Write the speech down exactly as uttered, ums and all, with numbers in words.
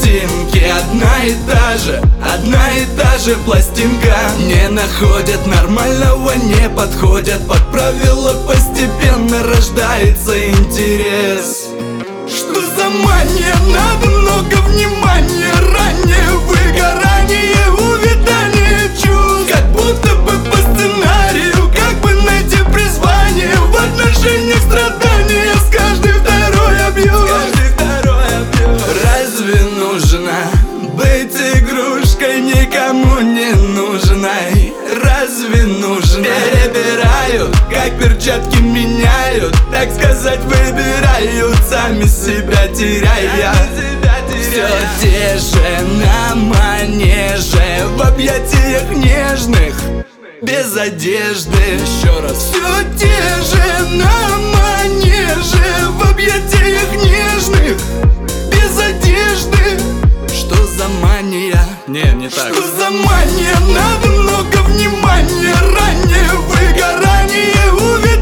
пластинки. Одна и та же, одна и та же пластинка. Не находят нормального, не подходят под правила. Постепенно рождается интерес. Что за мания? Надо много внимания. Раннее выгорание, увядание чувств. Как будто бы по сценарию, как бы найти призвание в отношениях страдания. С каждой второй абьюз. Разве нужно быть игрушкой никому не нужной? Разве нужно? Перебирают, как перчатки меняют, так сказать, выбирают, сами себя теряя. Все те же на манеже, в объятиях нежных, без одежды. Еще раз. Все те же на манеже, в объятиях нежных, без одежды. Что за мания? Не, не так. Что за мания? Надо много внимания. Раннее выгорание, увидеть.